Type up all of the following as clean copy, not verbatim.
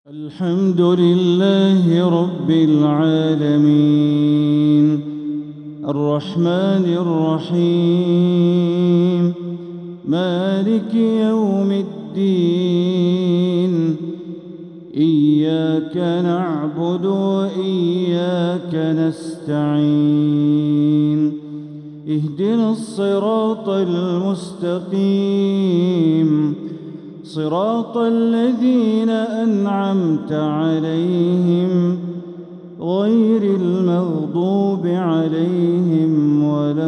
الحمد لله رب العالمين الرحمن الرحيم مالك يوم الدين إياك نعبد وإياك نستعين اهدنا الصراط المستقيم صراط الذين أنعمت عليهم غير المغضوب عليهم ولا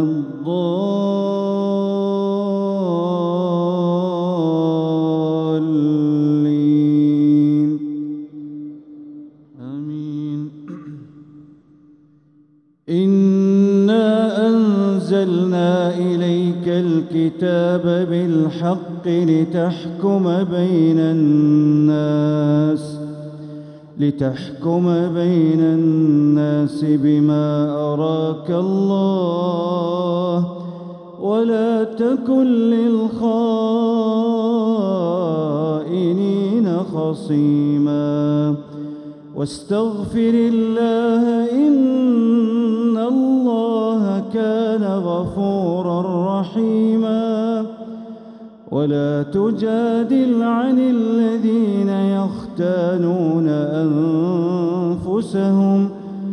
الضالين آمين. إنا أنزلنا إليك الكتاب بالحق لتحكم بين الناس بما أراك الله ولا تكن للخائنين خصيما واستغفر الله إن الله كان غفورا رحيما ولا تجادل عن الذين يختانون أنفسهم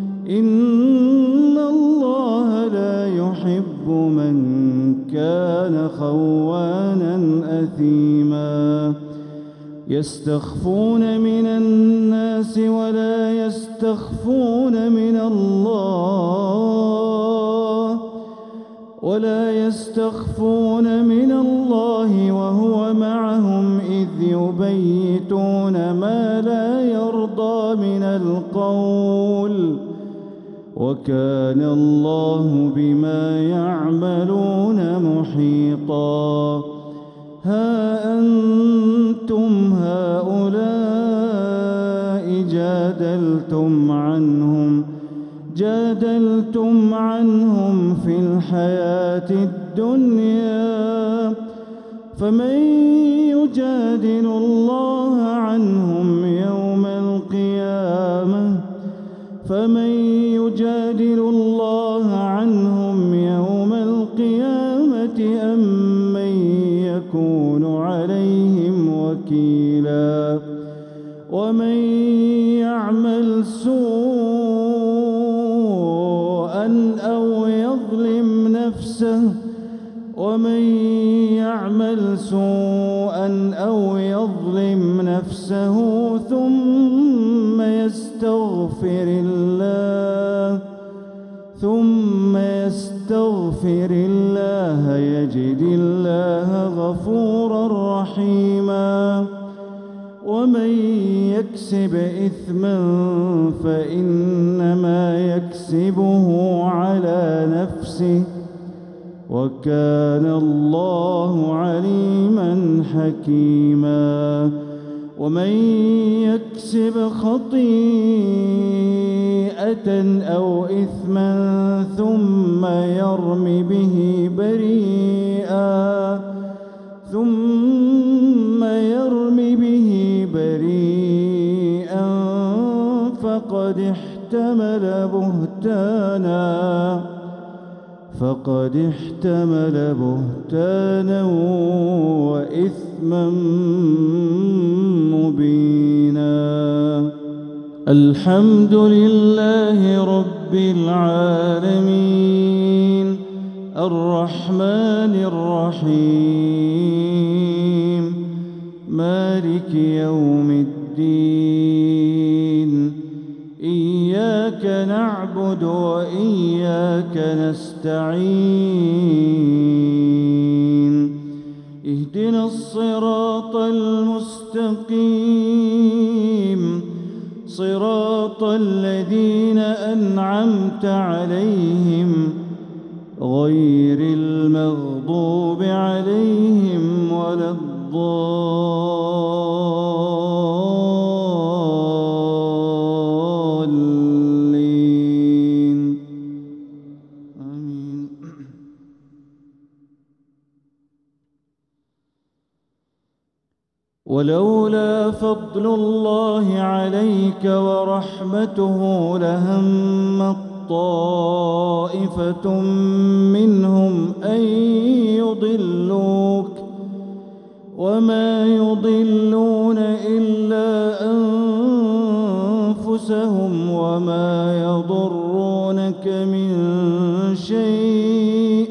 إن الله لا يحب من كان خوانا أثيما يستخفون من الناس ولا يستخفون من الله وهو معهم إذ يبيتون ما لا يرضى من القول وكان الله بما يعملون محيطا ها أنتم هؤلاء جادلتم عنهم في الحياة الدنيا فمن يجادل الله عنهم يوم القيامة أم من يكون عليهم وكيلا ومن يعمل سوءا أو يظلم نفسه ثم يستغفر الله يجد الله غفورا رحيما ومن يكسب إثما فإنما يكسبه على نفسه وكان الله عليما حكيما ومن يكسب خطيئة أو إثما ثم يرم به بريئا فقد احتمل بهتانا وإثما مبينا. الحمد لله رب العالمين الرحمن الرحيم مالك يوم الدين إياك نعبد وإياك نستعين اهدنا الصراط المستقيم صراط الذين أنعمت عليهم غير المغضوب عليهم ولا الضالين آمين. ولولا فضل الله عليك ورحمته لهم طائفة منهم أن يضلوك وما يضلون إلا أنفسهم وما يضرونك من شيء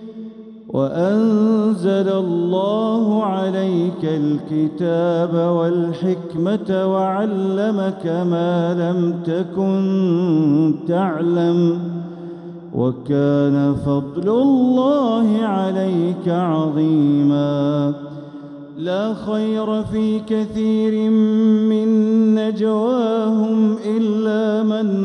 وأنزل الله عليك الكتاب والحكمة وعلمك ما لم تكن تعلم وكان فضل الله عليك عظيما. لا خير في كثير من نجواهم إلا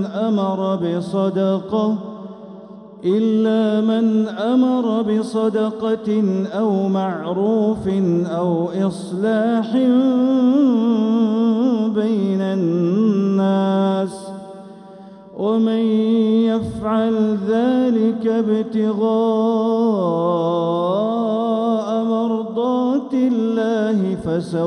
من أمر بصدقة أو معروف أو إصلاح بين الناس ومن يفعل ذلك ابتغاء مرضات الله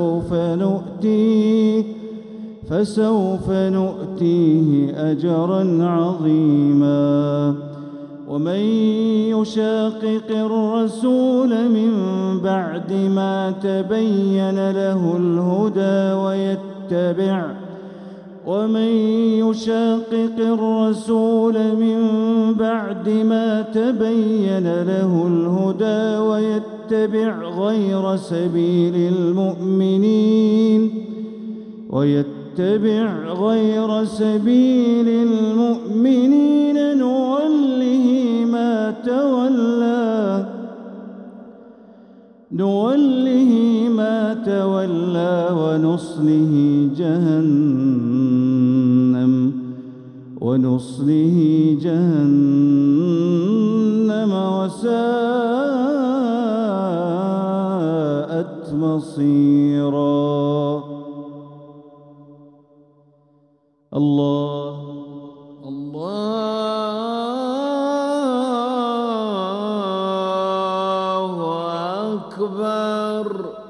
فسوف نؤتيه أجرا عظيما. ومن يشاقق الرسول من بعد ما تبين له الهدى ويتبع غير سبيل المؤمنين نوله ما تولى ونصله جهنم وساءت مصيرا. الله أكبر.